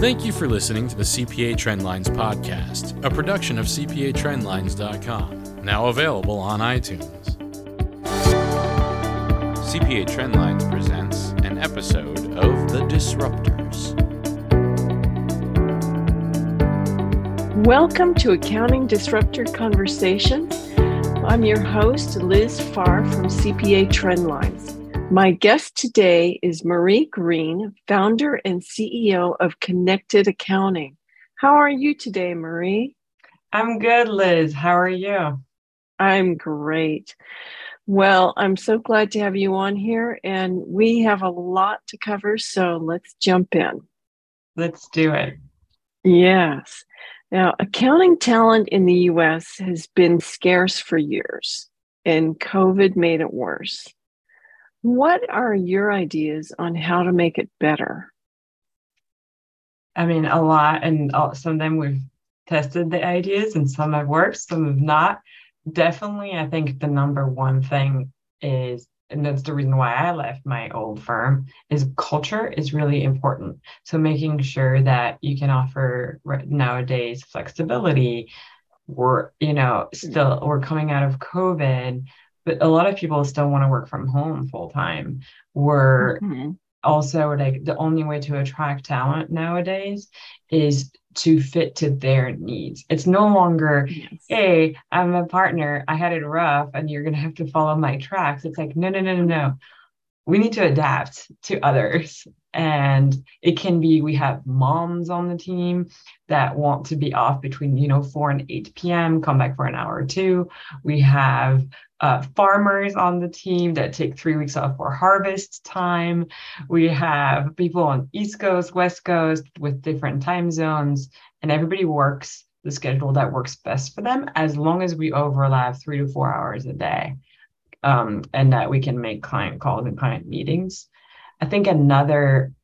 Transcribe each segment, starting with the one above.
Thank you for listening to the CPA Trendlines podcast, a production of CPATrendlines.com, now available on iTunes. CPA Trendlines presents an episode of The Disruptors. Welcome to Accounting Disruptor Conversations. I'm your host, Liz Farr from CPA Trendlines. My guest today is Marie Green, founder and CEO of Connected Accounting. How are you today, Marie? I'm good, Liz. How are you? I'm great. Well, I'm so glad to have you on here, and we have a lot to cover, so let's jump in. Let's do it. Yes. Now, accounting talent in the U.S. has been scarce for years, and COVID made it worse. What are your ideas on how to make it better? I mean, a lot, and some of them we've tested the ideas, and some have worked, some have not. Definitely, I think the number one thing is, and that's the reason why I left my old firm, is culture is really important. So making sure that you can offer nowadays flexibility. We're coming out of COVID, but a lot of people still want to work from home full time. We're also like the only way to attract talent nowadays is to fit to their needs. It's no longer, hey, I'm a partner, I had it rough, and you're going to have to follow my tracks. It's like, no. We need to adapt to others. And it can be, we have moms on the team that want to be off between, 4 and 8 p.m., come back for an hour or two. We have farmers on the team that take 3 weeks off for harvest time. We have people on East Coast, West Coast with different time zones, and everybody works the schedule that works best for them, as long as we overlap 3 to 4 hours a day. And that we can make client calls and client meetings. I think another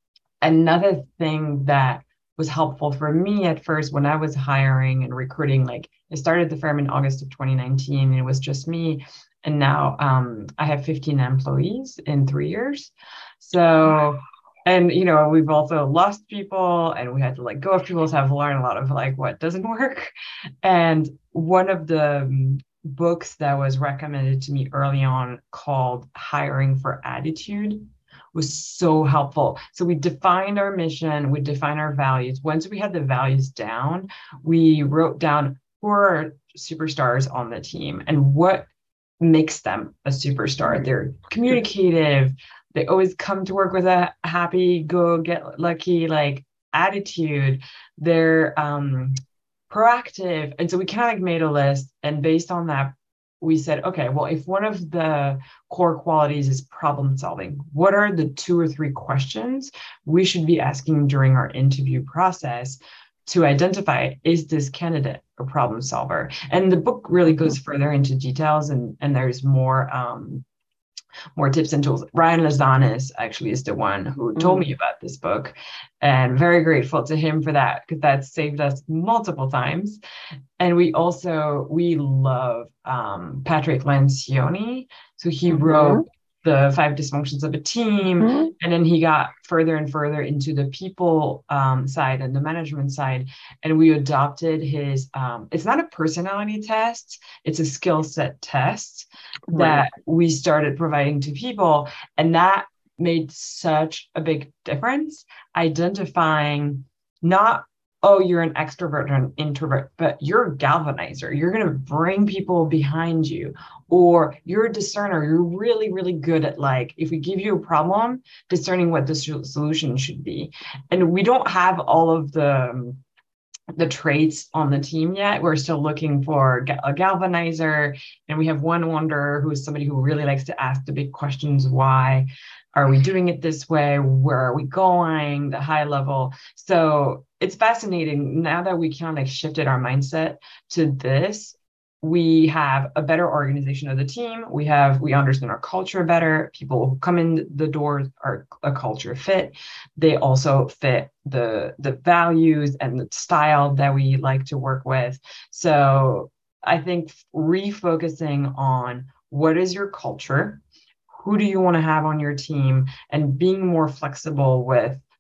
thing that was helpful for me at first when I was hiring and recruiting, like I started the firm in August of 2019, and it was just me. And now I have 15 employees in 3 years. So, and, we've also lost people, and we had to let go of people, so I've learned a lot of like what doesn't work. And one of the books that was recommended to me early on, called Hiring for Attitude, was so helpful. So we defined our mission, we defined our values. Once we had the values down, we wrote down who are our superstars on the team and what makes them a superstar. They're communicative. They always come to work with a happy, go get lucky like attitude. They're proactive. And so we kind of made a list, and based on that, we said, okay, well, if one of the core qualities is problem solving, what are the 2 or 3 questions we should be asking during our interview process to identify, is this candidate a problem solver? And the book really goes further into details, and there's more tips and tools. Ryan Lazanis actually is the one who told me about this book, and very grateful to him for that, because that saved us multiple times. And we love Patrick Lencioni. So he wrote the 5 Dysfunctions of a Team, and then he got further and further into the people side and the management side, and we adopted his it's not a personality test, it's a skill set test that we started providing to people, and that made such a big difference, identifying not, oh, you're an extrovert or an introvert, but you're a galvanizer. You're going to bring people behind you, or you're a discerner. You're really, really good at, like, if we give you a problem, discerning what the solution should be. And we don't have all of the traits on the team yet. We're still looking for a galvanizer, and we have one wonder who is somebody who really likes to ask the big questions. Why are we doing it this way? Where are we going? The high level. So it's fascinating now that we kind of shifted our mindset to this. We have a better organization of the team. We understand our culture better. People who come in the doors are a culture fit. They also fit the values and the style that we like to work with. So I think refocusing on what is your culture, who do you want to have on your team, and being more flexible with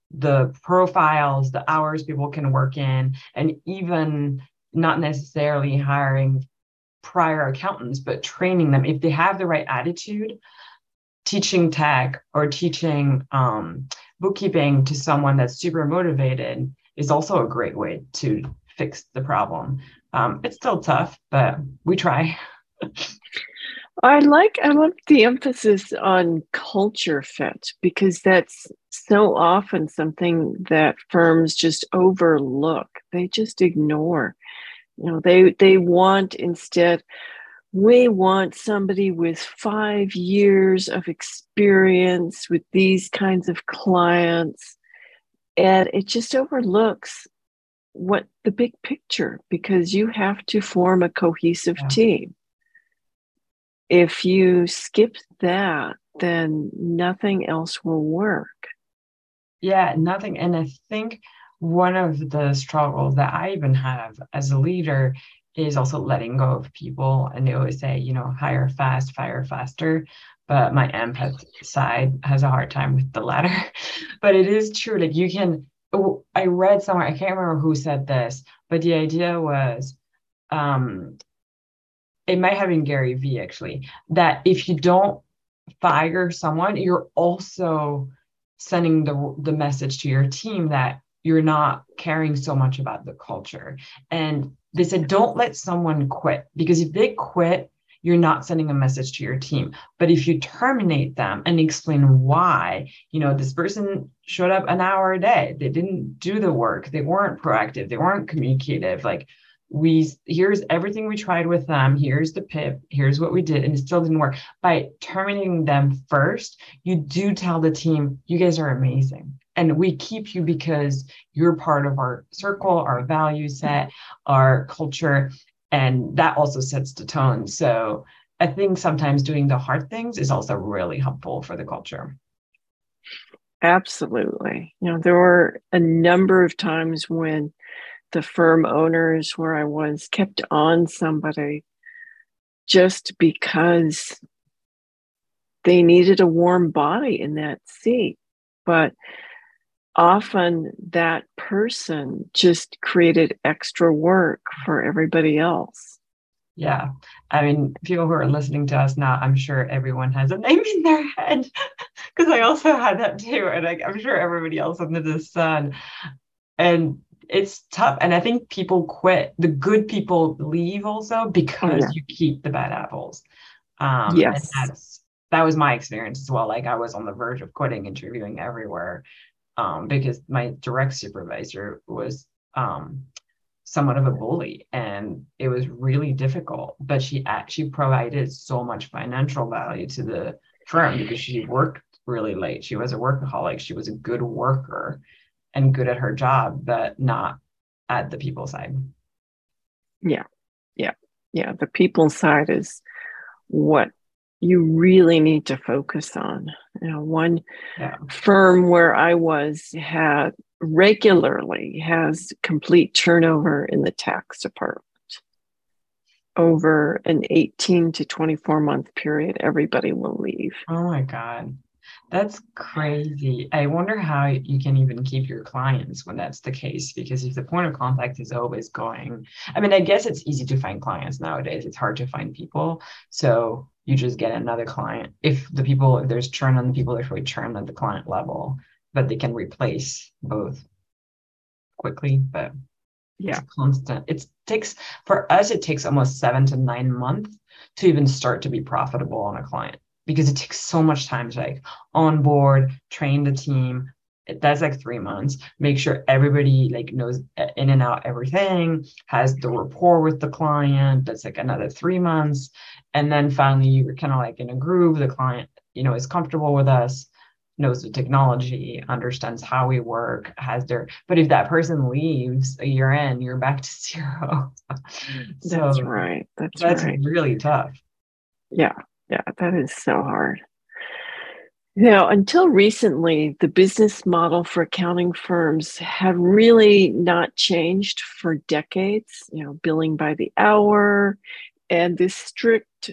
the profiles, the hours people can work in, and even not necessarily hiring prior accountants, but training them if they have the right attitude. Teaching tech or teaching bookkeeping to someone that's super motivated is also a great way to fix the problem. It's still tough, but we try. I love the emphasis on culture fit, because that's so often something that firms just overlook. They just ignore. They want, instead, we want somebody with 5 years of experience with these kinds of clients. And it just overlooks what the big picture, because you have to form a cohesive team. If you skip that, then nothing else will work. Yeah, nothing. And I think one of the struggles that I even have as a leader is also letting go of people. And they always say, hire fast, fire faster. But my empath side has a hard time with the latter. But it is true. Like I read somewhere, I can't remember who said this, but the idea was, it might have been Gary Vee actually, that if you don't fire someone, you're also sending the message to your team that you're not caring so much about the culture. And they said, don't let someone quit, because if they quit, you're not sending a message to your team. But if you terminate them and explain why, this person showed up an hour a day, they didn't do the work, they weren't proactive, they weren't communicative, like, here's everything we tried with them, here's the PIP, here's what we did, and it still didn't work. By terminating them first, you do tell the team, you guys are amazing, and we keep you because you're part of our circle, our value set, our culture, and that also sets the tone. So I think sometimes doing the hard things is also really helpful for the culture. Absolutely. There were a number of times when the firm owners where I was kept on somebody just because they needed a warm body in that seat. But often that person just created extra work for everybody else. Yeah. I mean, people who are listening to us now, I'm sure everyone has a name in their head, because I also had that too. And I'm sure everybody else under the sun. And it's tough. And I think people quit. The good people leave also because you keep the bad apples. Yes. And that was my experience as well. Like, I was on the verge of quitting, interviewing everywhere, because my direct supervisor was somewhat of a bully, and it was really difficult. But she actually provided so much financial value to the firm because she worked really late. She was a workaholic. She was a good worker and good at her job, but not at the people side. Yeah. The people side is what you really need to focus on. One firm where I was regularly has complete turnover in the tax department. Over an 18 to 24 month period, everybody will leave. Oh my God. That's crazy. I wonder how you can even keep your clients when that's the case, because if the point of contact is always going, I mean, I guess it's easy to find clients nowadays. It's hard to find people. So you just get another client. If there's churn on the people, there's really churn at the client level, but they can replace both quickly. But it's constant. For us, it takes almost 7 to 9 months to even start to be profitable on a client, because it takes so much time to like onboard, train the team. That's like 3 months. Make sure everybody like knows in and out everything, has the rapport with the client. That's like another 3 months. And then finally you're kind of like in a groove. The client, is comfortable with us, knows the technology, understands how we work, but if that person leaves a year in, you're back to zero. So that's right. That's really tough. Yeah, that is so hard. Until recently, the business model for accounting firms had really not changed for decades, billing by the hour and this strict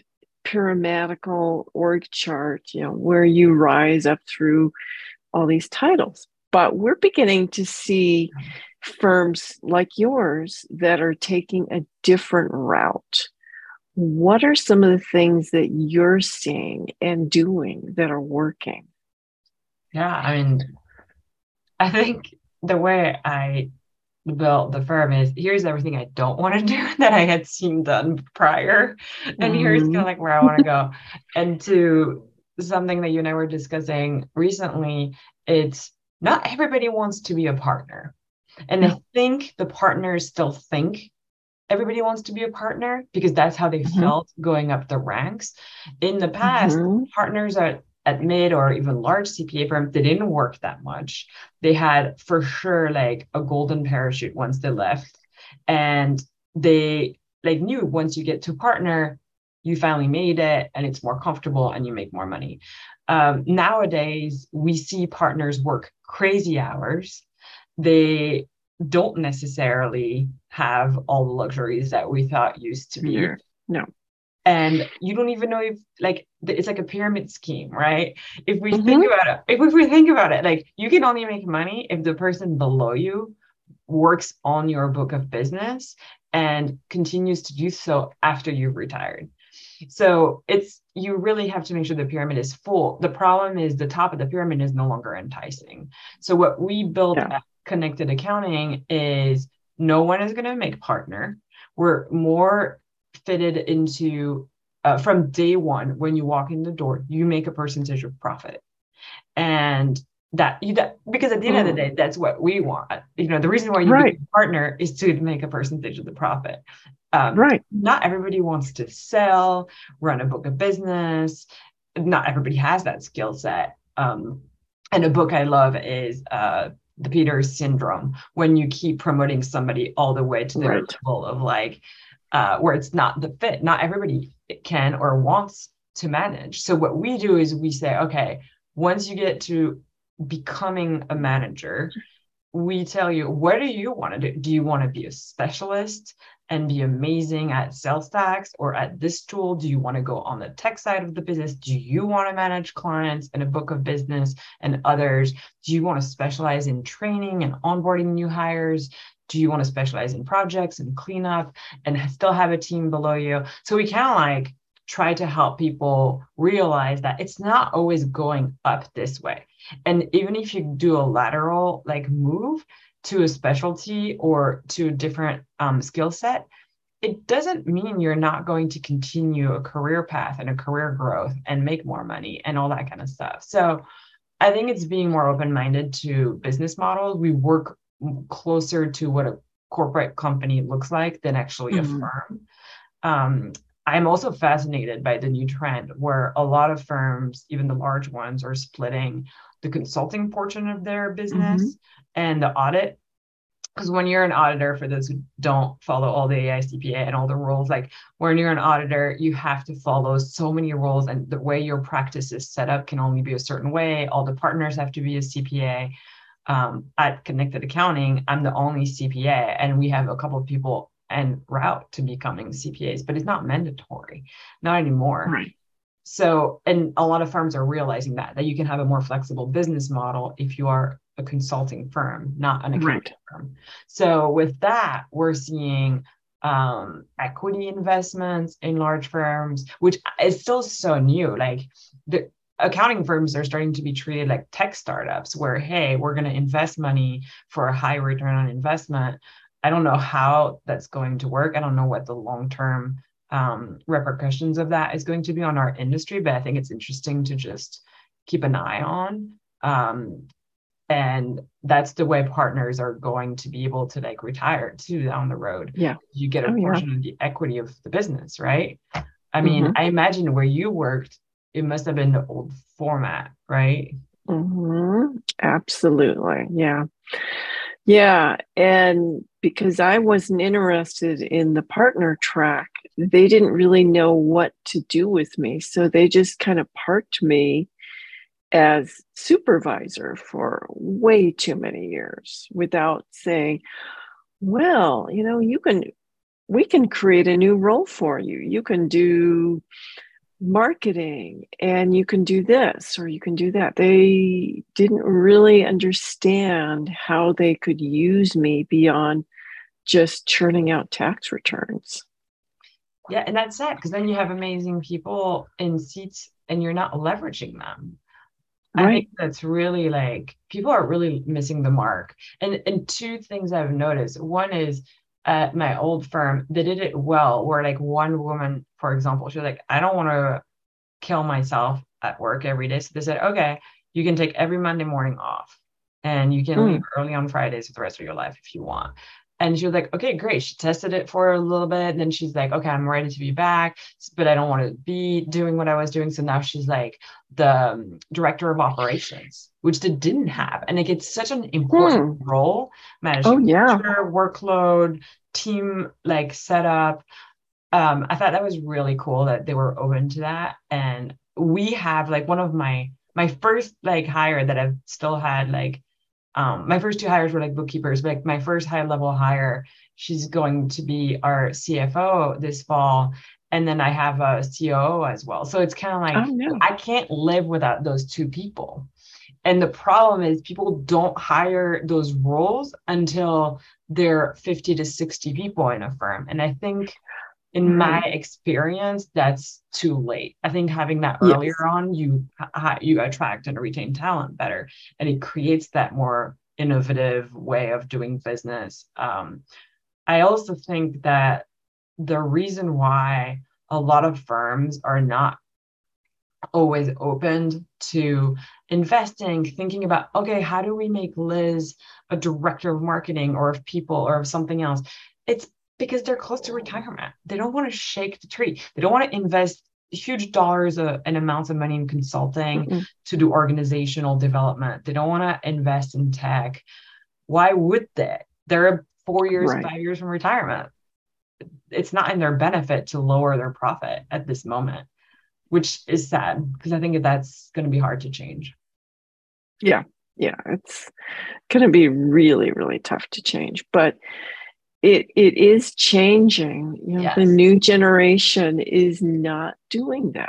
pyramidal org chart, where you rise up through all these titles. But we're beginning to see firms like yours that are taking a different route. What are some of the things that you're seeing and doing that are working? Yeah, I mean, I think the way I built the firm is here's everything I don't want to do that I had seen done prior. And here's kind of like where I want to go. And to something that you and I were discussing recently, it's not everybody wants to be a partner. And I think the partners still think everybody wants to be a partner because that's how they felt going up the ranks. In the past, partners at mid or even large CPA firms, they didn't work that much. They had for sure like a golden parachute once they left. And they like knew once you get to partner, you finally made it and it's more comfortable and you make more money. Nowadays, we see partners work crazy hours. They don't necessarily have all the luxuries that we thought used to be. No. And you don't even know if like it's like a pyramid scheme, right? If we think about it, like you can only make money if the person below you works on your book of business and continues to do so after you've retired. So you really have to make sure the pyramid is full. The problem is the top of the pyramid is no longer enticing. So what we built at Connected Accounting is no one is going to make partner. We're more fitted into from day one, when you walk in the door, you make a percentage of profit. And because at the end of the day, that's what we want. You know, the reason why you become a partner is to make a percentage of the profit. Not everybody wants to sell, run a book of business. Not everybody has that skill set. And a book I love is the Peters Syndrome, when you keep promoting somebody all the way to the level of like, where it's not the fit. Not everybody can or wants to manage. So what we do is we say, okay, once you get to becoming a manager, we tell you, what do you want to do? Do you want to be a specialist and be amazing at sales tax or at this tool? Do you want to go on the tech side of the business? Do you want to manage clients in a book of business and others? Do you want to specialize in training and onboarding new hires? Do you want to specialize in projects and cleanup and still have a team below you? So we kind of like try to help people realize that it's not always going up this way. And even if you do a lateral like move to a specialty or to a different skill set, it doesn't mean you're not going to continue a career path and a career growth and make more money and all that kind of stuff. So I think it's being more open-minded to business models. We work closer to what a corporate company looks like than actually a firm. I'm also fascinated by the new trend where a lot of firms, even the large ones, are splitting the consulting portion of their business and the audit. Because when you're an auditor, for those who don't follow all the AICPA and all the rules, like when you're an auditor, you have to follow so many rules, and the way your practice is set up can only be a certain way. All the partners have to be a CPA. At Connected Accounting, I'm the only CPA, and we have a couple of people en route to becoming CPAs, but it's not mandatory, not anymore. Right. So, and a lot of firms are realizing that you can have a more flexible business model if you are a consulting firm, not an accounting firm. So with that, we're seeing equity investments in large firms, which is still so new. Like the accounting firms are starting to be treated like tech startups where, hey, we're going to invest money for a high return on investment. I don't know how that's going to work. I don't know what the long-term repercussions of that is going to be on our industry, but I think it's interesting to just keep an eye on. And that's the way partners are going to be able to like retire too down the road. Yeah. You get a portion of the equity of the business, right? I mean, I imagine where you worked, it must have been the old format, right? Absolutely. Yeah. Yeah. And because I wasn't interested in the partner track, they didn't really know what to do with me. So they just kind of parked me as supervisor for way too many years without saying, well, we can create a new role for you. You can do marketing and you can do this or you can do that. They didn't really understand how they could use me beyond just churning out tax returns. Yeah, and that's sad because then you have amazing people in seats and you're not leveraging them. I think Right. that's really like people are really missing the mark. And two things I've noticed. One is at my old firm, they did it well, where like one woman, for example, she was like, I don't want to kill myself at work every day. So they said, okay, you can take every Monday morning off and you can leave Mm. early on Fridays for the rest of your life if you want. And she was like, okay, great. She tested it for a little bit. And then she's like, okay, I'm ready to be back, but I don't want to be doing what I was doing. So now she's like the director of operations, which they didn't have. And like, it's such an important Hmm. role, Oh, managing yeah. culture, workload, team like setup. I thought that was really cool that they were open to that. And we have like one of my first like hire that I've still had like my first two hires were like bookkeepers, but like my first high level hire, she's going to be our CFO this fall. And then I have a COO as well. So it's kind of Oh, like no. I can't live without those two people. And the problem is people don't hire those roles until they're 50 to 60 people in a firm. And I think in my Right. experience, that's too late. I think having that earlier Yes. on, you attract and retain talent better, and it creates that more innovative way of doing business. I also think that the reason why a lot of firms are not always open to investing, thinking about, okay, how do we make Liz a director of marketing or of people or of something else? It's because they're close to retirement. They don't want to shake the tree. They don't want to invest huge dollars and amounts of money in consulting Mm-mm. to do organizational development. They don't want to invest in tech. Why would they? They're 4 years, Right. 5 years from retirement. It's not in their benefit to lower their profit at this moment, which is sad because I think that's going to be hard to change. Yeah. Yeah. It's going to be really, really tough to change, but it is changing. The Yes. new generation is not doing that.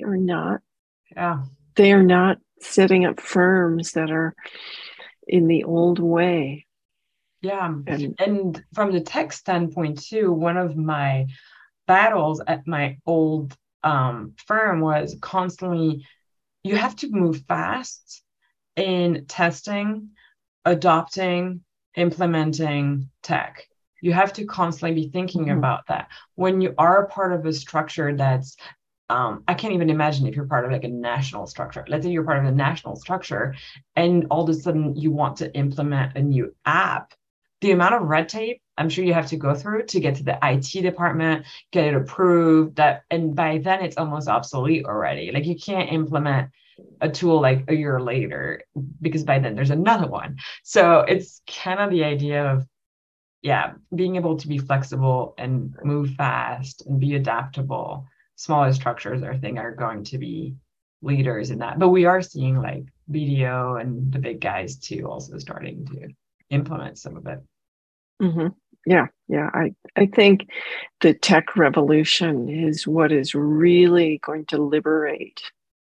Yeah. They are not setting up firms that are in the old way. Yeah. And And from the tech standpoint, too, one of my battles at my old firm was constantly you have to move fast in testing, adopting, implementing tech. You have to constantly be thinking mhm, about that. When you are a part of a structure that's I can't even imagine if you're part of like a national structure. Let's say you're part of a national structure and all of a sudden you want to implement a new app. The amount of red tape I'm sure you have to go through to get to the IT department, get it approved, and by then it's almost obsolete already. Like you can't implement a tool like a year later because by then there's another one. So it's kind of the idea of, yeah, being able to be flexible and move fast and be adaptable. Smaller structures, I think, are going to be leaders in that. But we are seeing like BDO and the big guys too also starting to implement some of it. mhm. Yeah, yeah. I think the tech revolution is what is really going to liberate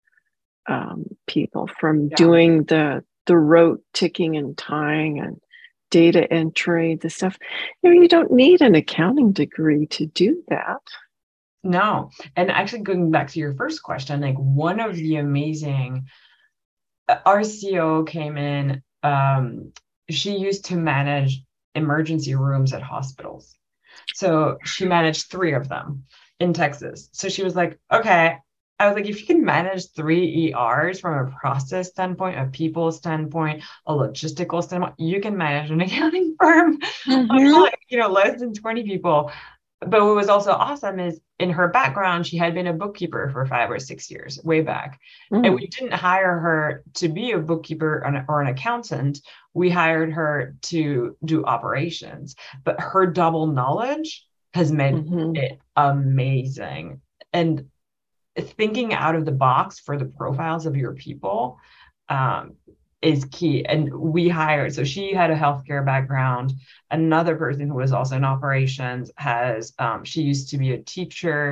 people from Yeah. doing the rote ticking and tying and data entry, the stuff. You don't need an accounting degree to do that. No. And actually going back to your first question, like one of the amazing our CEO came in, she used to manage emergency rooms at hospitals. So she managed 3 of them in Texas. So she was like, okay, I was like, if you can manage 3 ERs from a process standpoint, a people standpoint, a logistical standpoint, you can manage an accounting firm of Mm-hmm. like, less than 20 people. But what was also awesome is in her background, she had been a bookkeeper for 5 or 6 years, way back. And Mm. we didn't hire her to be a bookkeeper or an accountant. We hired her to do operations. But her double knowledge has made Mm-hmm. it amazing. And thinking out of the box for the profiles of your people um, is key. And we hired, so she had a healthcare background. Another person who was also in operations she used to be a teacher.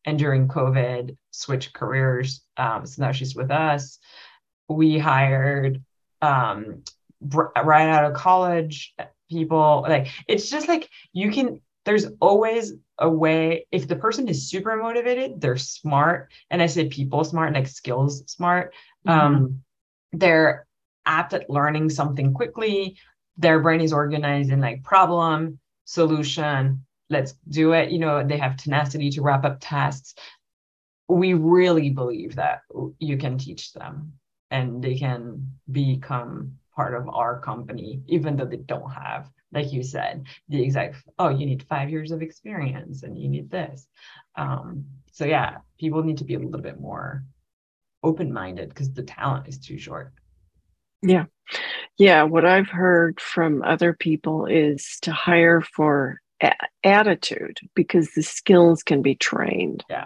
and during COVID switched careers. So now she's with us. We hired right out of college people. Like, it's just like there's always a way. If the person is super motivated, they're smart. And I say people smart, like skills smart. They're apt at learning something quickly. Their brain is organized in like problem, solution, let's do it. They have tenacity to wrap up tasks. We really believe that you can teach them and they can become part of our company, even though they don't have, like you said, the exact, you need 5 years of experience and you need this. So yeah, people need to be a little bit more open-minded because the talent is too short. Yeah. Yeah. What I've heard from other people is to hire for attitude because the skills can be trained. Yeah.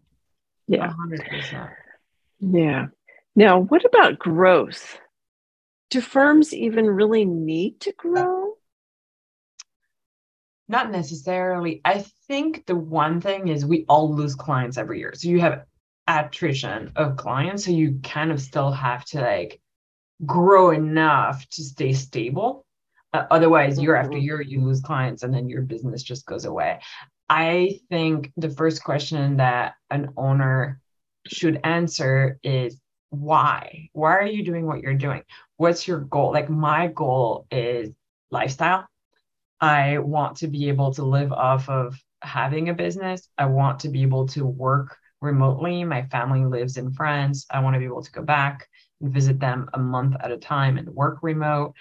100%. Yeah. Now, what about growth? Do firms even really need to grow? Not necessarily. I think the one thing is we all lose clients every year. So you have attrition of clients. So you kind of still have to like grow enough to stay stable. Otherwise, year after year, you lose clients and then your business just goes away. I think the first question that an owner should answer is why? Why are you doing what you're doing? What's your goal? Like, my goal is lifestyle. I want to be able to live off of having a business. I want to be able to work remotely. My family lives in France. I want to be able to go back and visit them a month at a time and work remote.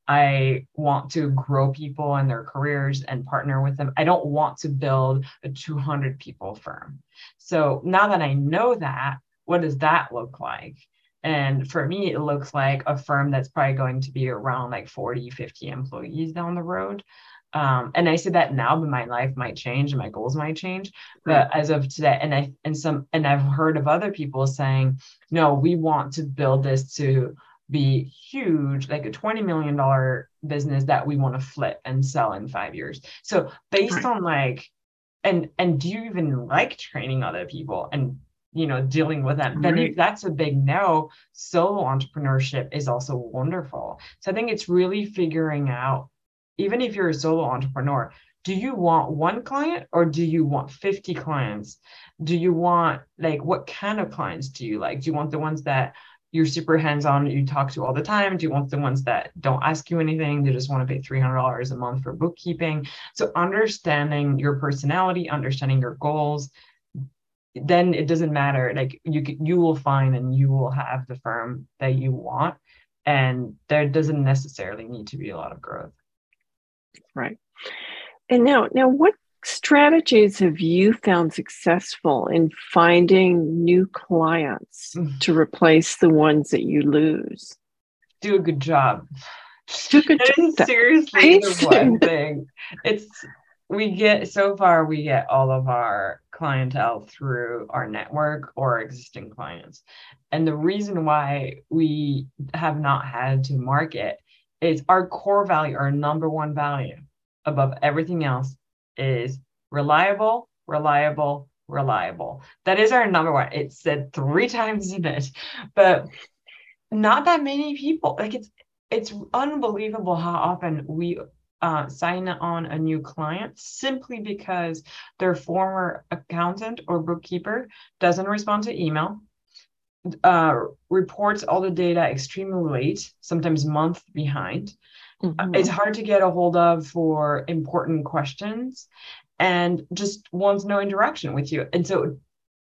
I want to grow people in their careers and partner with them. I don't want to build a 200 people firm. So now that I know that, what does that look like? And for me, it looks like a firm that's probably going to be around like 40, 50 employees down the road. And I say that now, but my life might change and my goals might change. But as of today, and I've heard of other people saying, no, we want to build this to be huge, like a $20 million business that we want to flip and sell in 5 years. So based on like, and do you even like training other people and, dealing with them? Then if that's a big no, solo entrepreneurship is also wonderful. So I think it's really figuring out, even if you're a solo entrepreneur, do you want one client or do you want 50 clients? Do you want, like, what kind of clients do you like? Do you want the ones that you're super hands-on, you talk to all the time? Do you want the ones that don't ask you anything? They just want to pay $300 a month for bookkeeping. So understanding your personality, understanding your goals, then it doesn't matter. Like, you will find and you will have the firm that you want. And there doesn't necessarily need to be a lot of growth. Right. And now what strategies have you found successful in finding new clients to replace the ones that you lose? Do a good job. Do a good job. Is seriously the one thing. We get all of our clientele through our network or existing clients. And the reason why we have not had to market is our core value, our number one value above everything else is reliable, reliable, reliable. That is our number one. It's said 3 times in it, but not that many people, like, it's unbelievable how often we sign on a new client simply because their former accountant or bookkeeper doesn't respond to email, reports all the data extremely late, sometimes month behind. It's hard to get a hold of for important questions and just wants no interaction with you. And so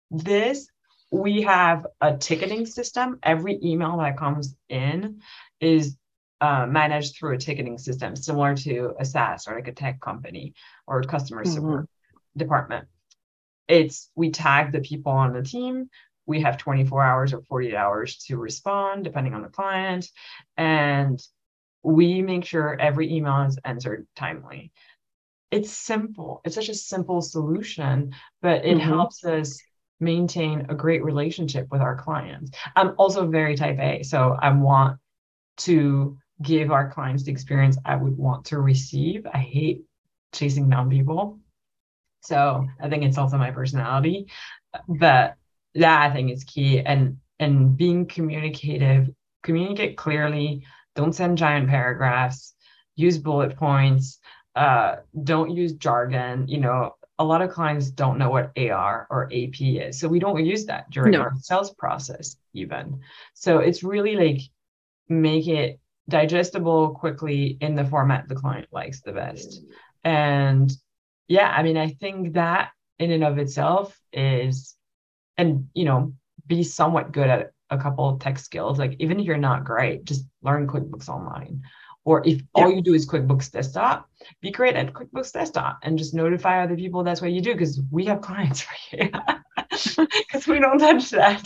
we have a ticketing system. Every email that comes in is managed through a ticketing system, similar to a SaaS or like a tech company or a customer support department. We tag the people on the team. We have 24 hours or 48 hours to respond, depending on the client. And we make sure every email is answered timely. It's simple. It's such a simple solution, but it helps us maintain a great relationship with our clients. I'm also very type A, so I want to give our clients the experience I would want to receive. I hate chasing down people. So I think it's also my personality. but that I think is key. And being communicative, communicate clearly, don't send giant paragraphs, use bullet points, don't use jargon. A lot of clients don't know what AR or AP is. So we don't use that during No. our sales process even. So it's really like make it digestible quickly in the format the client likes the best. And yeah, I mean, I think that in and of itself is, and be somewhat good at a couple of tech skills. Like even if you're not great, just learn QuickBooks Online. Or if all you do is QuickBooks Desktop, be great at QuickBooks Desktop and just notify other people that's what you do, because we have clients for you. Because we don't touch that.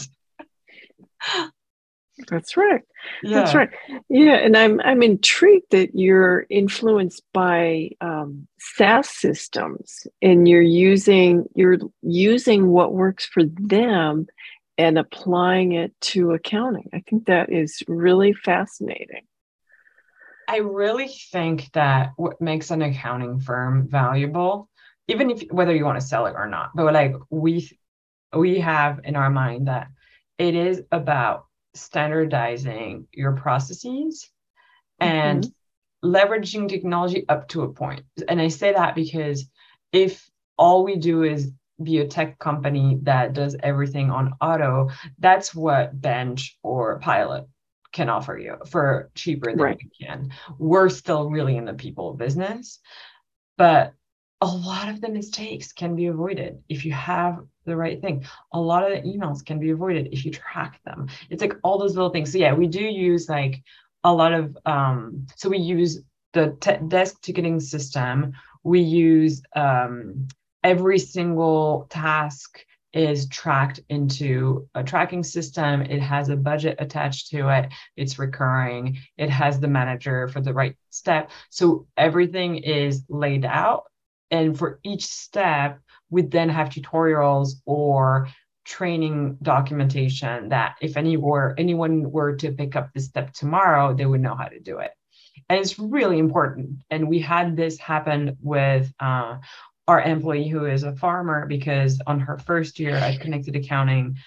That's right. Yeah. That's right. Yeah, and I'm intrigued that you're influenced by SaaS systems, and you're using what works for them and applying it to accounting. I think that is really fascinating. I really think that what makes an accounting firm valuable, even if whether you want to sell it or not, but like we have in our mind that it is about standardizing your processes and leveraging technology up to a point. And I say that because if all we do is be a tech company that does everything on auto, that's what Bench or Pilot can offer you for cheaper than Right. we can. We're still really in the people business, but a lot of the mistakes can be avoided if you have the right thing. A lot of the emails can be avoided if you track them. It's like all those little things. So yeah, we do use like a lot of, so we use the desk ticketing system. We use every single task is tracked into a tracking system. It has a budget attached to it. It's recurring. It has the manager for the right step. So everything is laid out. And for each step, we then have tutorials or training documentation that if anyone were to pick up this step tomorrow, they would know how to do it. And it's really important. And we had this happen with our employee who is a farmer, because on her first year at Connected Accounting,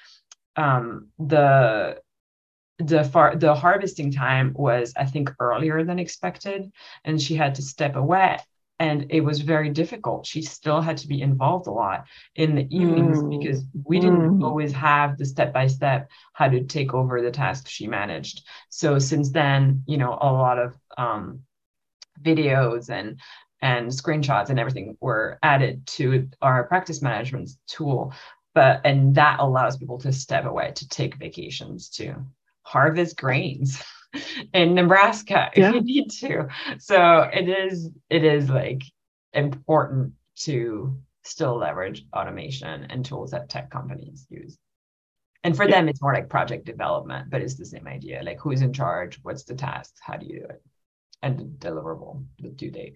the harvesting time was, I think, earlier than expected, and she had to step away. And it was very difficult. She still had to be involved a lot in the evenings because we didn't always have the step-by-step how to take over the tasks she managed. So since then, a lot of videos and screenshots and everything were added to our practice management tool. And that allows people to step away, to take vacations, to harvest grains in Nebraska if you need to. So it is like important to still leverage automation and tools that tech companies use. And for them, it's more like project development, but it's the same idea. Like who's in charge? What's the task? How do you do it? And the deliverable, the due date.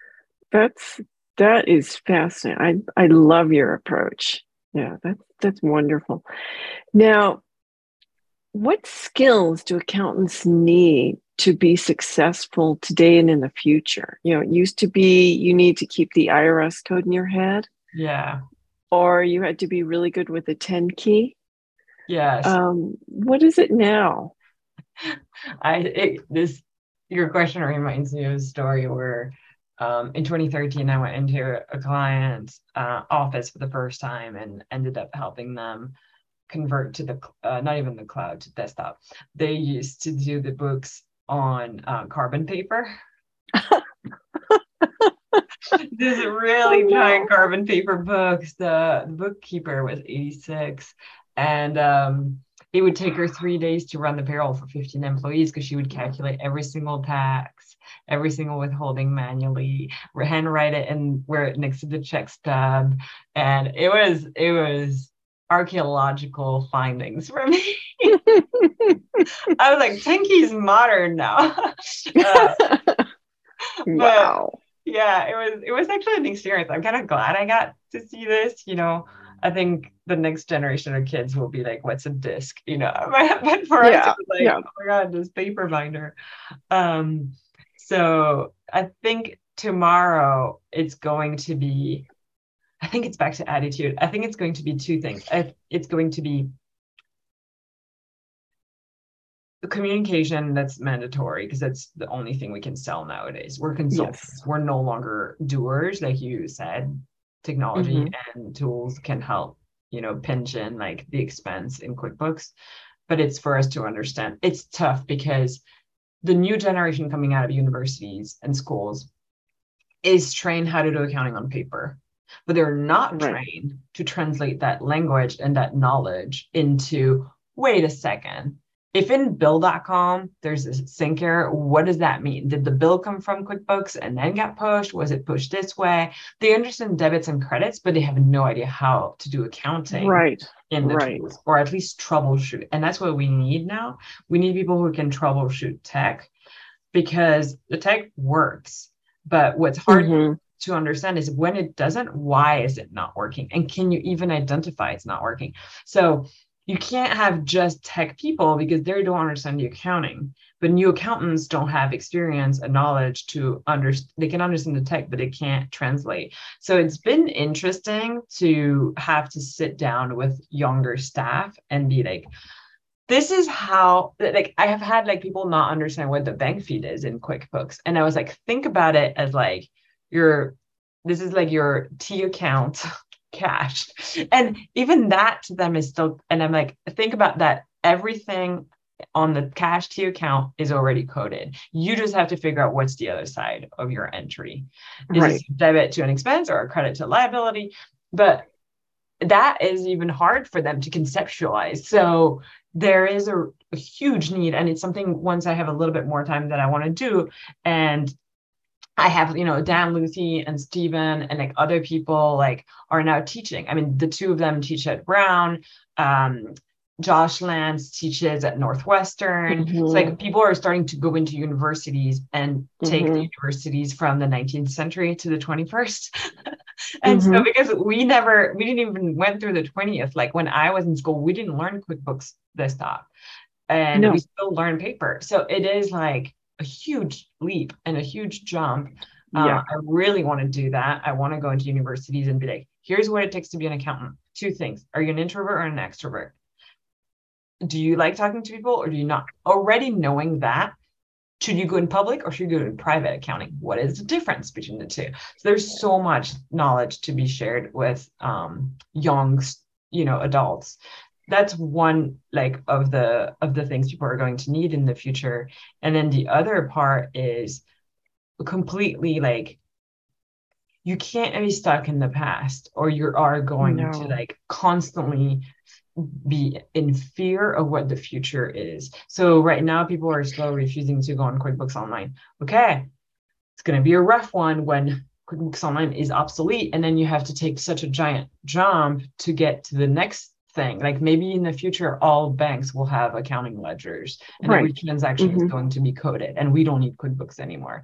That is fascinating. I love your approach. Yeah, that's wonderful. Now, what skills do accountants need to be successful today and in the future? It used to be you need to keep the IRS code in your head. Yeah. Or you had to be really good with the 10 key. Yes. What is it now? Your question reminds me of a story where in 2013, I went into a client's office for the first time and ended up helping them convert to the not even the cloud, to desktop. They used to do the books on carbon paper. This really giant carbon paper books. The bookkeeper was 86, and it would take her 3 days to run the payroll for 15 employees, because she would calculate every single tax, every single withholding manually, handwrite it and wear it next to the check stub. And it was archaeological findings for me. I was like, 10 key is modern now. Wow. Yeah, it was actually an experience. I'm kind of glad I got to see this. I think the next generation of kids will be like, what's a disc? But for us, it was like, oh my God, this paper binder. So I think tomorrow it's going to be I think it's back to attitude. I think it's going to be two things. It's going to be the communication that's mandatory, because that's the only thing we can sell nowadays. We're consultants. Yes. We're no longer doers, like you said. Technology and tools can help, pinch in like the expense in QuickBooks, but it's for us to understand. It's tough because the new generation coming out of universities and schools is trained how to do accounting on paper, but they're not trained to translate that language and that knowledge into, wait a second, if in bill.com there's a sync error, what does that mean? Did the bill come from QuickBooks and then get pushed? Was it pushed this way? They understand debits and credits, but they have no idea how to do accounting in the tools, or at least troubleshoot. And that's what we need now. We need people who can troubleshoot tech, because the tech works. But what's hard to understand is when it doesn't, why is it not working? And can you even identify it's not working? So you can't have just tech people, because they don't understand the accounting. But new accountants don't have experience and knowledge to understand. They can understand the tech, but they can't translate. So it's been interesting to have to sit down with younger staff and be like, this is how, like, I have had like people not understand what the bank feed is in QuickBooks. And I was like, think about it as like this is like your T account cash. And even that to them is still, and I'm like, think about that. Everything on the cash T account is already coded. You just have to figure out what's the other side of your entry. Is this a debit to an expense or a credit to liability? But that is even hard for them to conceptualize. So there is a huge need, and it's something, once I have a little bit more time, that I want to do. And I have, Dan Luthi and Steven and like other people like are now teaching. I mean, the two of them teach at Brown. Josh Lance teaches at Northwestern. So like people are starting to go into universities and take the universities from the 19th century to the 21st. And so because we didn't even went through the 20th, like when I was in school, we didn't learn QuickBooks Desktop, and we still learn paper. So it is like a huge leap and a huge jump. I really want to do that. I want to go into universities and be like, here's what it takes to be an accountant. Two things. Are you an introvert or an extrovert? Do you like talking to people or do you not? Already knowing that, should you go in public or should you go in private accounting? What is the difference between the two? So there's so much knowledge to be shared with young, adults. That's one like of the things people are going to need in the future. And then the other part is completely like, you can't be stuck in the past, or you are going to like constantly be in fear of what the future is. So right now people are still refusing to go on QuickBooks Online. Okay, it's going to be a rough one when QuickBooks Online is obsolete, and then you have to take such a giant jump to get to the next thing. Like maybe in the future all banks will have accounting ledgers, and every transaction is going to be coded, and we don't need QuickBooks anymore.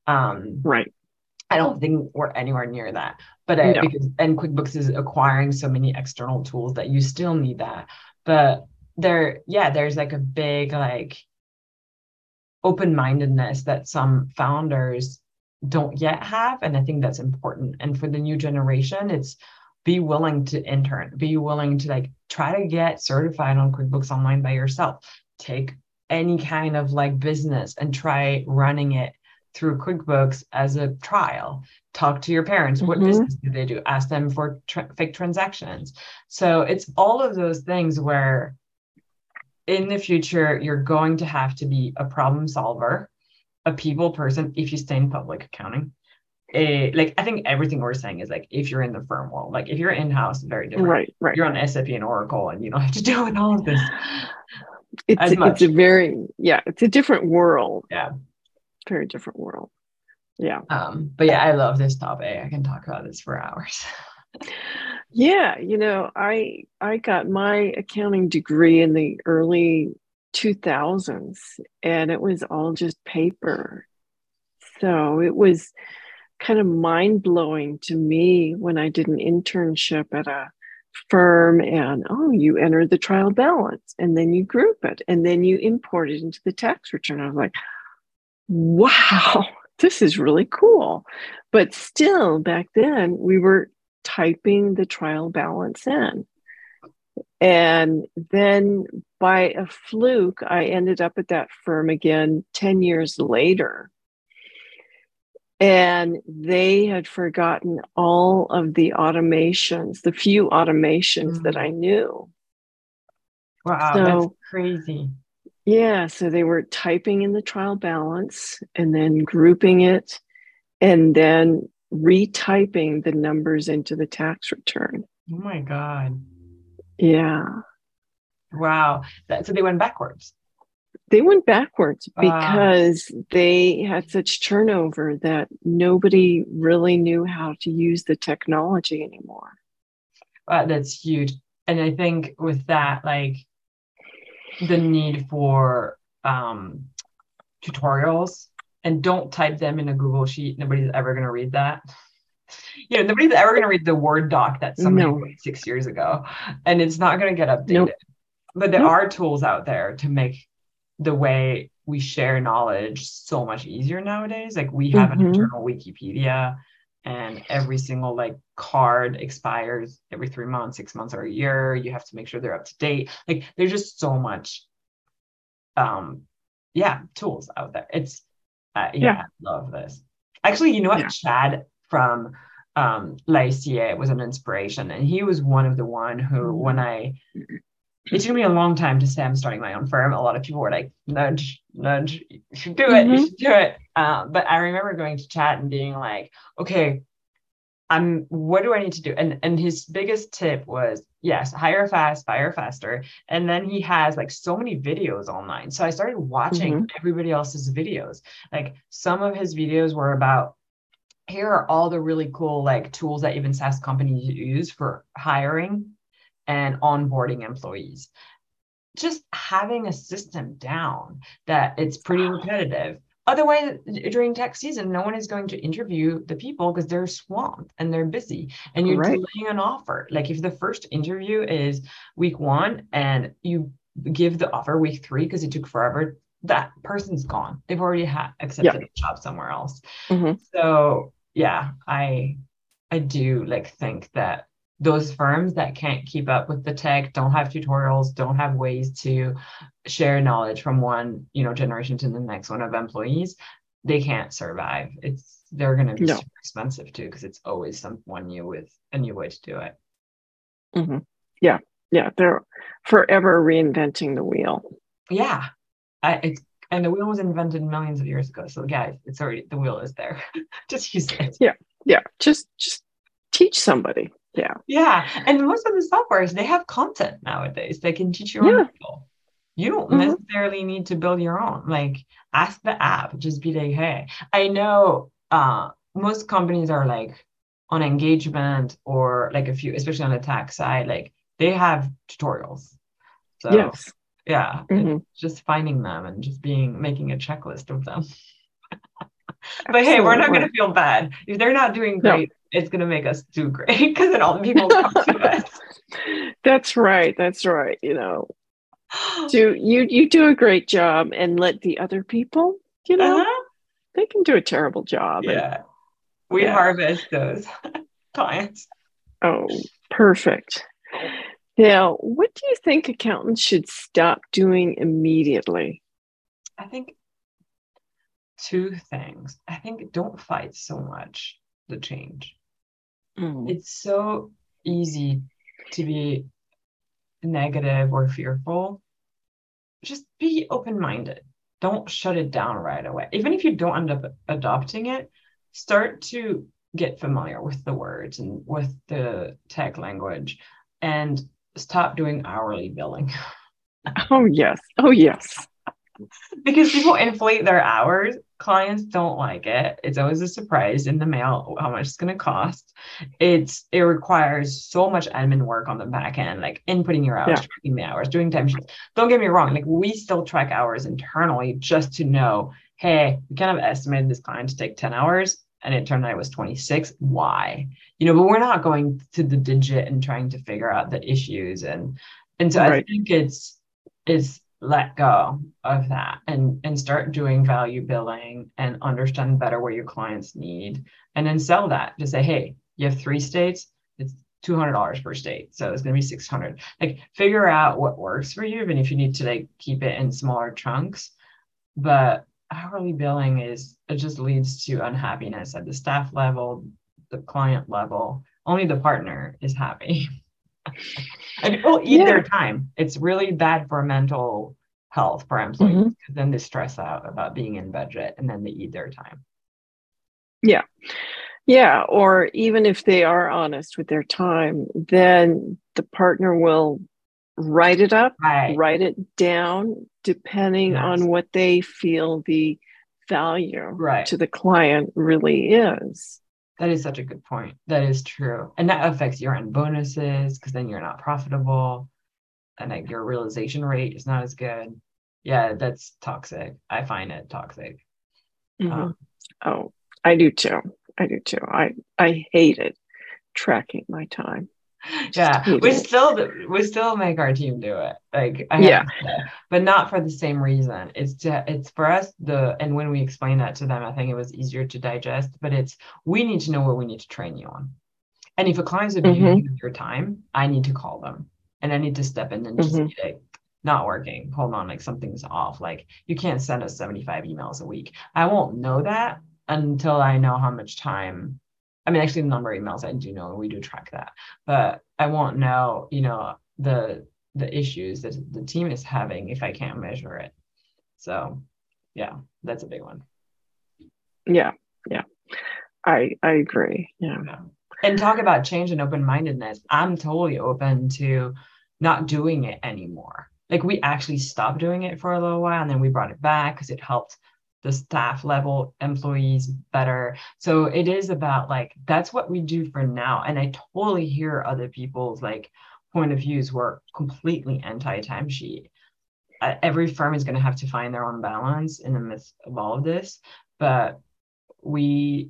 I don't think we're anywhere near that, but because QuickBooks is acquiring so many external tools that you still need that. But there's like a big like open-mindedness that some founders don't yet have, and I think that's important. And for the new generation, it's be willing to intern, be willing to like try to get certified on QuickBooks Online by yourself. Take any kind of like business and try running it through QuickBooks as a trial. Talk to your parents. What business do they do? Ask them for fake transactions. So it's all of those things where in the future, you're going to have to be a problem solver, a people person, if you stay in public accounting. Like I think everything we're saying is like, if you're in the firm world, like if you're in-house, very different. Right. You're on SAP and Oracle and you don't have to do all of this. It's a different world. Yeah. Very different world. Yeah. But yeah, I love this topic. I can talk about this for hours. Yeah. I got my accounting degree in the early 2000s, and it was all just paper. So it was kind of mind-blowing to me when I did an internship at a firm, and you enter the trial balance and then you group it and then you import it into the tax return. I was like, wow, this is really cool. But still back then we were typing the trial balance in. And then by a fluke, I ended up at that firm again 10 years later. And they had forgotten all of the automations, the few automations that I knew. Wow, that's crazy. Yeah, so they were typing in the trial balance and then grouping it and then retyping the numbers into the tax return. Oh my God. Yeah. Wow. So they went backwards. They went backwards because they had such turnover that nobody really knew how to use the technology anymore. That's huge. And I think with that, like the need for tutorials, and don't type them in a Google sheet. Nobody's ever going to read that. Nobody's ever going to read the Word doc that somebody wrote 6 years ago, and it's not going to get updated. Nope. But there are tools out there to make the way we share knowledge so much easier nowadays. Like we have an internal Wikipedia, and every single like card expires every 3 months, 6 months, or a year. You have to make sure they're up to date. Like there's just so much, tools out there. It's I love this. Actually, you know what? Chad from Lycia was an inspiration, and he was one of the one who it took me a long time to say I'm starting my own firm. A lot of people were like, nudge, you should do it, you should do it. But I remember going to Chad and being like, okay, what do I need to do? And his biggest tip was, yes, hire fast, fire faster. And then he has like so many videos online. So I started watching everybody else's videos. Like some of his videos were about, here are all the really cool like tools that even SaaS companies use for hiring and onboarding employees. Just having a system down that it's pretty repetitive. Otherwise, during tax season, no one is going to interview the people because they're swamped and they're busy, and you're delaying an offer. Like if the first interview is week 1 and you give the offer week 3 because it took forever, that person's gone. They've already accepted a job somewhere else. So yeah, I do like think that those firms that can't keep up with the tech, don't have tutorials, don't have ways to share knowledge from one, generation to the next one of employees, they can't survive. They're going to be super expensive too, because it's always someone new with a new way to do it. Yeah. They're forever reinventing the wheel. Yeah. And the wheel was invented millions of years ago. So guys, it's already, the wheel is there. Just use it. Yeah. Just teach somebody. Yeah. And most of the softwares, they have content nowadays. They can teach your own people. You don't necessarily need to build your own. Like ask the app, just be like, hey, I know most companies are like on engagement or like a few, especially on the tax side, like they have tutorials. So just finding them and just making a checklist of them. But hey, we're not going to feel bad. If they're not doing great, it's going to make us do great because then all the people come to us. That's right. You do a great job and let the other people, they can do a terrible job. Yeah. We harvest those clients. Oh, perfect. Now, what do you think accountants should stop doing immediately? I think 2 things. I think don't fight so much the change. It's so easy to be negative or fearful. Just be open-minded. Don't shut it down right away. Even if you don't end up adopting it, start to get familiar with the words and with the tech language and stop doing hourly billing. Oh, yes. Because people inflate their hours. Clients don't like it. It's always a surprise in the mail how much it's going to cost. It requires so much admin work on the back end, like inputting your hours, tracking the hours, doing time sheets. Don't get me wrong. Like we still track hours internally just to know, hey, we kind of estimated this client to take 10 hours and it turned out it was 26. Why? But we're not going to the digit and trying to figure out the issues. And so I think it's let go of that and start doing value billing and understand better what your clients need, and then sell that to say, hey, you have 3 states, it's $200 per state. So it's going to be 600. Like figure out what works for you, even if you need to like keep it in smaller chunks. But hourly billing it just leads to unhappiness at the staff level, the client level. Only the partner is happy. And people eat their time. It's really bad for mental health for employees, because then they stress out about being in budget and then they eat their time. Yeah. Yeah. Or even if they are honest with their time, then the partner will write it up, write it down, depending on what they feel the value to the client really is. That is such a good point. That is true. And that affects your end bonuses, because then you're not profitable and like your realization rate is not as good. Yeah, that's toxic. I find it toxic. Oh, I do too. I hated tracking my time. We still make our team do it. Like but not for the same reason. It's for us and when we explain that to them, I think it was easier to digest. But we need to know what we need to train you on. And if a client's abusing your time, I need to call them and I need to step in and just be like, not working. Hold on, like something's off. Like you can't send us 75 emails a week. I won't know that until I know how much time. I mean, actually, the number of emails I do know, and we do track that, but I won't know, the issues that the team is having if I can't measure it. So, yeah, that's a big one. Yeah, I agree. Yeah. And talk about change and open-mindedness. I'm totally open to not doing it anymore. Like we actually stopped doing it for a little while, and then we brought it back because it helped the staff level employees better. So it is about like, that's what we do for now. And I totally hear other people's like point of views who are completely anti-timesheet. Every firm is going to have to find their own balance in the midst of all of this. But we're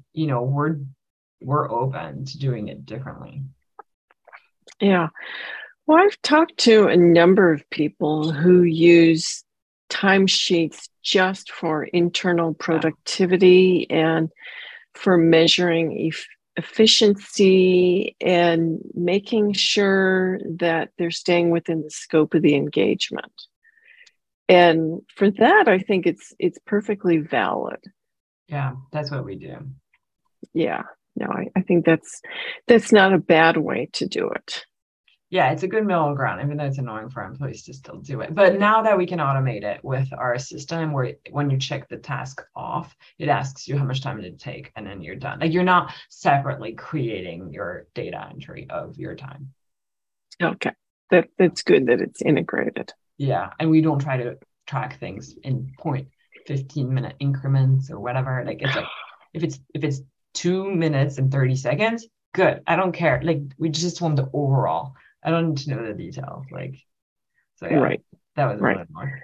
open to doing it differently. Yeah. Well, I've talked to a number of people who use timesheets just for internal productivity and for measuring efficiency and making sure that they're staying within the scope of the engagement. And for that, I think it's perfectly valid. Yeah, that's what we do. Yeah, no, I think that's not a bad way to do it. Yeah, it's a good middle ground, even though it's annoying for employees to still do it. But now that we can automate it with our system, where when you check the task off, it asks you how much time did it take, and then you're done. Like you're not separately creating your data entry of your time. Okay, that's good that it's integrated. Yeah, and we don't try to track things in 15-minute increments or whatever. Like it's like if it's 2 minutes and 30 seconds, good. I don't care. Like we just want the overall. I don't need to know the details. Like, so yeah, right. That was right. More.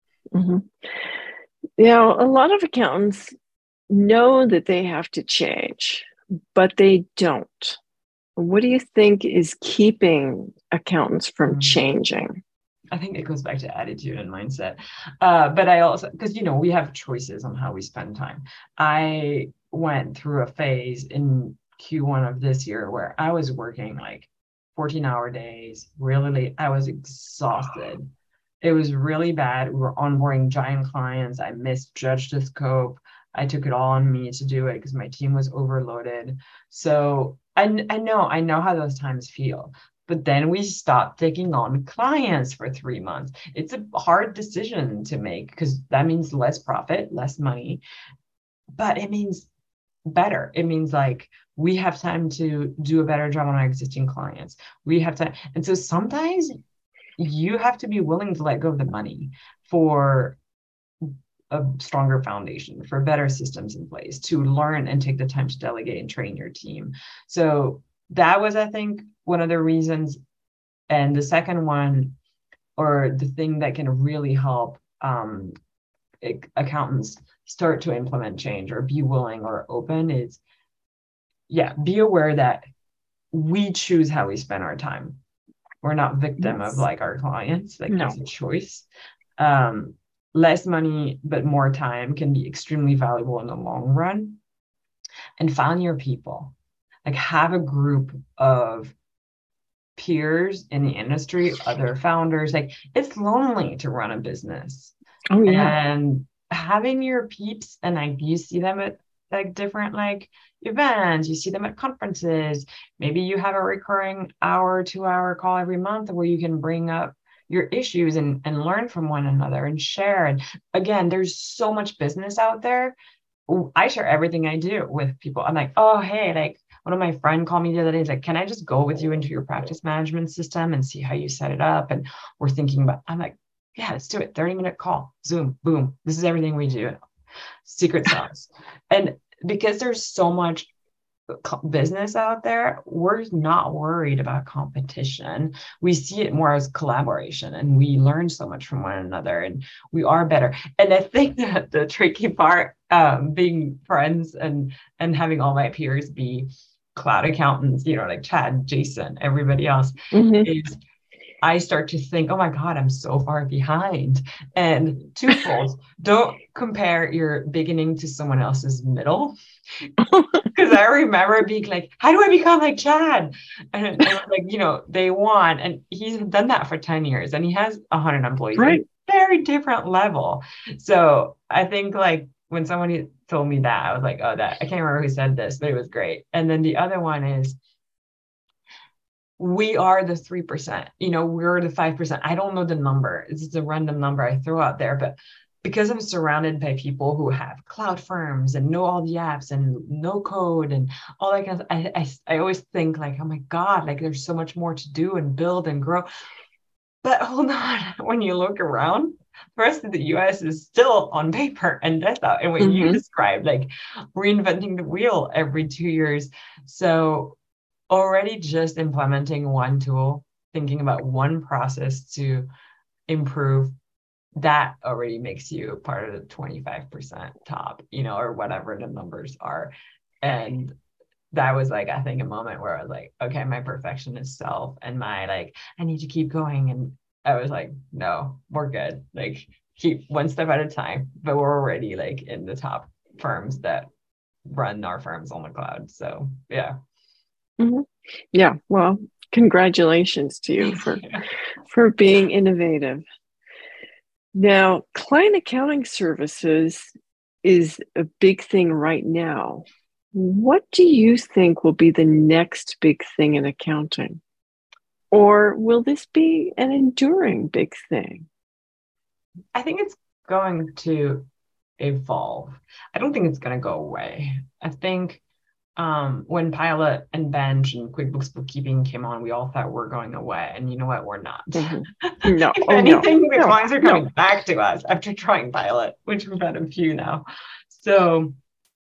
A lot of accountants know that they have to change, but they don't. What do you think is keeping accountants from changing? I think it goes back to attitude and mindset. But I also, because, we have choices on how we spend time. I went through a phase in Q1 of this year where I was working like 14-hour days, really late. I was exhausted. It was really bad. We were onboarding giant clients. I misjudged the scope. I took it all on me to do it because my team was overloaded. So I know how those times feel. But then we stopped taking on clients for 3 months. It's a hard decision to make because that means less profit, less money, but it means better. It means like we have time to do a better job on our existing clients. We have time. And so sometimes you have to be willing to let go of the money for a stronger foundation, for better systems in place, to learn and take the time to delegate and train your team. So that was, I think, one of the reasons. And the second one, or the thing that can really help accountants start to implement change or be willing or open is, be aware that we choose how we spend our time. We're not victim of like our clients. Like it's a choice. Less money, but more time can be extremely valuable in the long run. And find your people. like have a group of peers in the industry, other founders. Like it's lonely to run a business. Oh, yeah. And having your peeps, and like you see them at like different like events, you see them at conferences. Maybe you have a recurring hour, 2 hour call every month where you can bring up your issues and learn from one another and share. And again, there's so much business out there. I share everything I do with people. I'm like, oh, hey, like one of my friend called me the other day. He's like, can I just go with you into your practice management system and see how you set it up? And we're thinking about, I'm like, yeah, let's do it. 30-minute call, Zoom, boom. This is everything we do. Secret sauce. And because there's so much business out there, we're not worried about competition. We see it more as collaboration, and we learn so much from one another, and we are better. And I think that the tricky part, being friends and having all my peers be cloud accountants, like Chad, Jason, everybody else, is I start to think, oh my God, I'm so far behind. And twofold, don't compare your beginning to someone else's middle. Because I remember being like, how do I become like Chad? And I was like, day one. And he's done that for 10 years and he has 100 employees. Right. Very different level. So I think like when somebody told me that, I was like, oh, that I can't remember who said this, but it was great. And then the other one is, we are the 3%, we're the 5%. I don't know the number. It's just a random number I throw out there, but because I'm surrounded by people who have cloud firms and know all the apps and no code and all that kind of, I always think like, oh my God, like there's so much more to do and build and grow. But hold on, when you look around, the rest of the US is still on paper and desktop. And when you describe like reinventing the wheel every 2 years. So already just implementing one tool, thinking about one process to improve, that already makes you part of the 25% top, or whatever the numbers are. And that was like, I think a moment where I was like, okay, my perfectionist self and my like, I need to keep going. And I was like, no, we're good. Like keep one step at a time, but we're already like in the top firms that run our firms on the cloud. So yeah. Yeah. Well, congratulations to you for being innovative. Now, client accounting services is a big thing right now. What do you think will be the next big thing in accounting? Or will this be an enduring big thing? I think it's going to evolve. I don't think it's going to go away. I think when Pilot and Bench and QuickBooks Bookkeeping came on, we all thought we're going away. And you know what? We're not. No. If anything, the clients are coming back to us after trying Pilot, which we've had a few now. So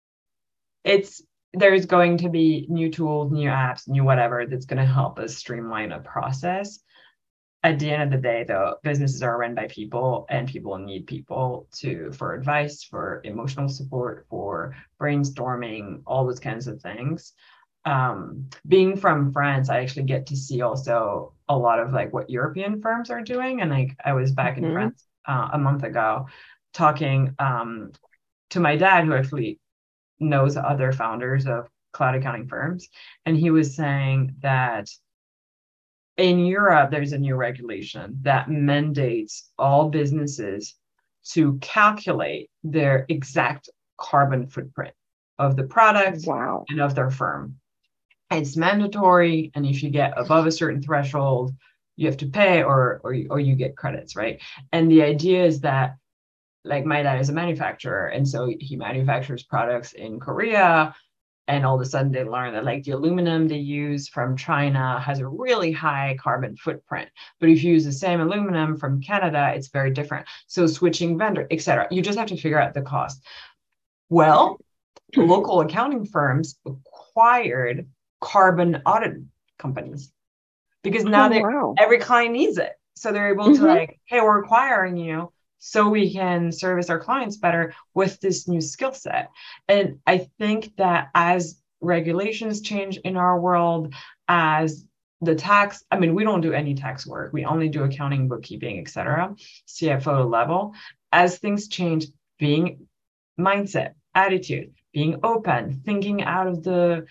there's going to be new tools, new apps, new whatever that's going to help us streamline a process. At the end of the day, though, businesses are run by people, and people need people for advice, for emotional support, for brainstorming, all those kinds of things. Being from France, I actually get to see also a lot of like what European firms are doing. And like I was back in France a month ago talking to my dad, who actually knows other founders of cloud accounting firms. And he was saying that in Europe, there's a new regulation that mandates all businesses to calculate their exact carbon footprint of the product and of their firm. It's mandatory. And if you get above a certain threshold, you have to pay or you get credits, right? And the idea is that, like, my dad is a manufacturer, and so he manufactures products in Korea. And all of a sudden they learn that like the aluminum they use from China has a really high carbon footprint. But if you use the same aluminum from Canada, it's very different. So switching vendor, etc. You just have to figure out the cost. Well, local accounting firms acquired carbon audit companies because now every client needs it. So they're able to like, hey, we're acquiring you so we can service our clients better with this new skill set. And I think that as regulations change in our world, as the tax, I mean, we don't do any tax work. We only do accounting, bookkeeping, etc., CFO level. As things change, being mindset, attitude, being open, thinking out of the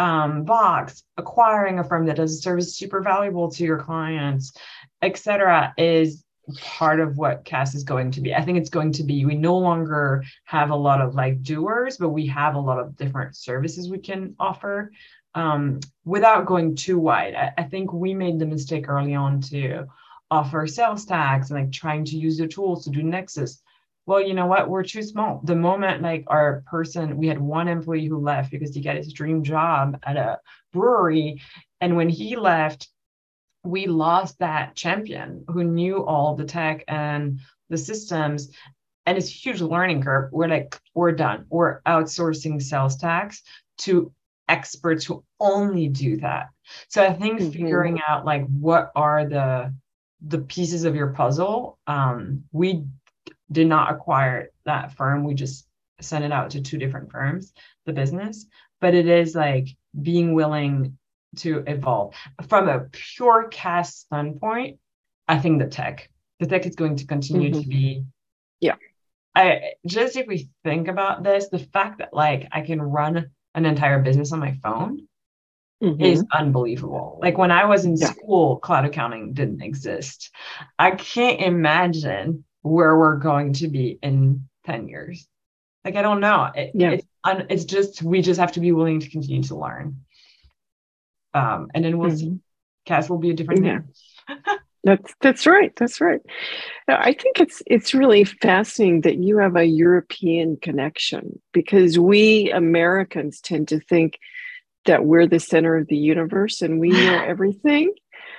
Vox, acquiring a firm that does a service super valuable to your clients, etc., is part of what CAS is going to be. I think it's going to be, we no longer have a lot of like doers, but we have a lot of different services we can offer without going too wide. I think we made the mistake early on to offer sales tax and like trying to use the tools to do Nexus. Well, you know what? We're too small. The moment like our person, we had one employee who left because he got his dream job at a brewery. And when he left, we lost that champion who knew all the tech and the systems. And it's a huge learning curve. We're like, we're done. We're outsourcing sales tax to experts who only do that. So I think figuring out like what are the pieces of your puzzle. We did not acquire that firm. We just sent it out to two different firms, the business. But it is like being willing to evolve. From a pure CAS standpoint, I think the tech is going to continue to be. Yeah. Just if we think about this, the fact that like I can run an entire business on my phone is unbelievable. Like when I was in school, cloud accounting didn't exist. I can't imagine where we're going to be in 10 years. Like, I don't know. It's just, we just have to be willing to continue to learn. And then we'll see. CAS will be a different name. That's right. That's right. I think it's really fascinating that you have a European connection, because we Americans tend to think that we're the center of the universe and we know everything.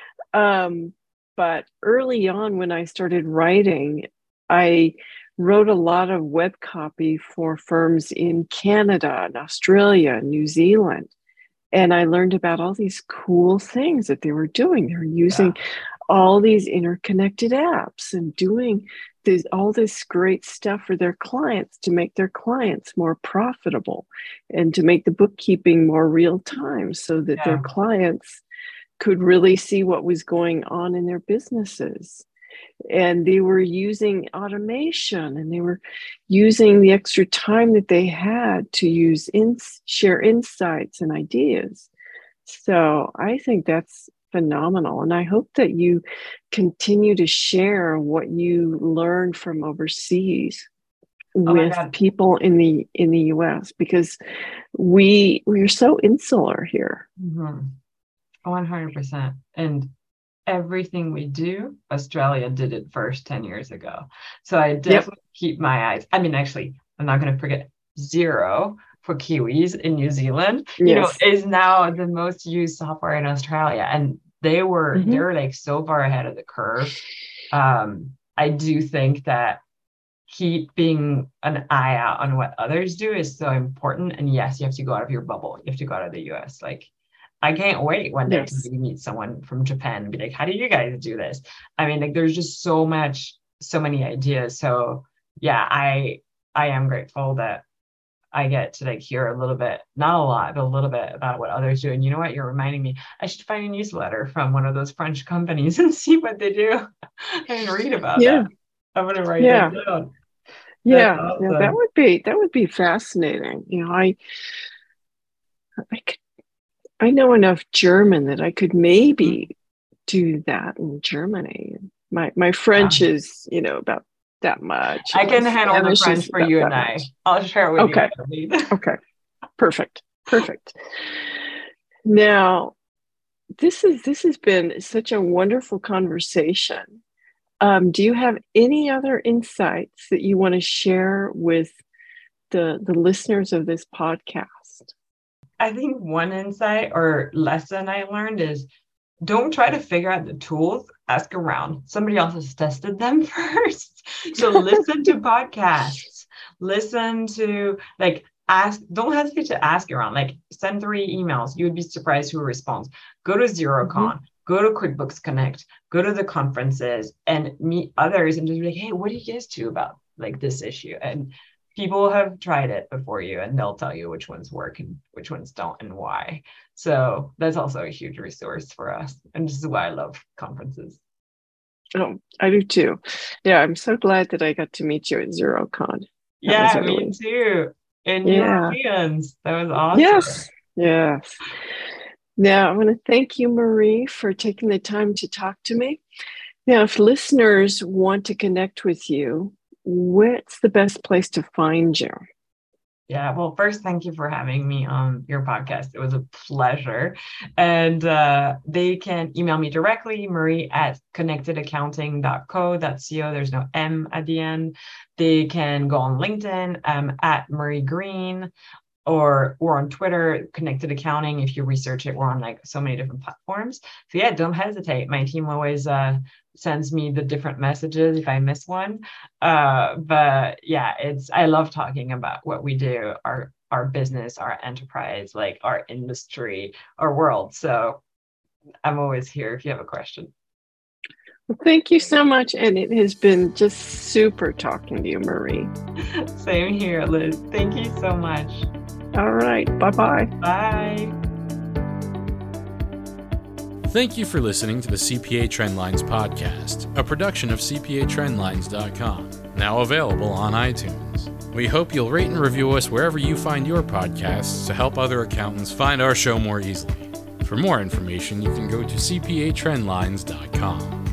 But early on, when I started writing, I wrote a lot of web copy for firms in Canada and Australia and New Zealand. And I learned about all these cool things that they were doing. They were using all these interconnected apps and doing all this great stuff for their clients to make their clients more profitable and to make the bookkeeping more real time so that their clients could really see what was going on in their businesses. And they were using automation, and they were using the extra time that they had to share insights and ideas. So I think that's phenomenal. And I hope that you continue to share what you learned from overseas with people in the US, because we're so insular here. 100%. And everything we do, Australia did it first 10 years ago. So I definitely keep my eyes. I mean, actually, I'm not going to forget Xero for Kiwis in New Zealand, is now the most used software in Australia. And they're like so far ahead of the curve. I do think that keeping an eye out on what others do is so important. And yes, you have to go out of your bubble. You have to go out of the US. Like, I can't wait one day to meet someone from Japan and be like, how do you guys do this? I mean, like, there's just so many ideas. So yeah, I am grateful that I get to like hear a little bit, not a lot, but a little bit about what others do. And you know what? You're reminding me, I should find a newsletter from one of those French companies and see what they do and read about that. I'm going to write that down. Awesome. That would be fascinating. I know enough German that I could maybe do that in Germany. My French is, about that much. I can handle the French for you and I. I'll share it with you. Okay. Perfect. Now, this has been such a wonderful conversation. Do you have any other insights that you want to share with the listeners of this podcast? I think one insight or lesson I learned is don't try to figure out the tools, ask around. Somebody else has tested them first. So listen to podcasts, listen to ask, don't hesitate to ask around, send 3 emails. You would be surprised who responds. Go to Xerocon, go to QuickBooks Connect, go to the conferences and meet others and just be like, hey, what do you guys do about this issue? And people have tried it before you and they'll tell you which ones work and which ones don't and why. So that's also a huge resource for us. And this is why I love conferences. Oh, I do too. Yeah, I'm so glad that I got to meet you at Xerocon. Me too. And Europeans. That was awesome. Yes. Now, I want to thank you, Marie, for taking the time to talk to me. Now, if listeners want to connect with you, what's the best place to find you? Yeah, well, first, thank you for having me on your podcast. It was a pleasure. And they can email me directly, marie@connectedaccounting.co.co. There's no M at the end. They can go on LinkedIn at Marie Green, or on Twitter, Connected Accounting. If you research it, we're on like so many different platforms. So yeah, don't hesitate. My team always sends me the different messages if I miss one. But yeah, I love talking about what we do, our business, our enterprise, like our industry, our world. So I'm always here if you have a question. Well, thank you so much. And it has been just super talking to you, Marie. Same here, Liz. Thank you so much. All right. Bye-bye. Bye. Thank you for listening to the CPA Trendlines podcast, a production of CPATrendlines.com, now available on iTunes. We hope you'll rate and review us wherever you find your podcasts to help other accountants find our show more easily. For more information, you can go to CPATrendlines.com.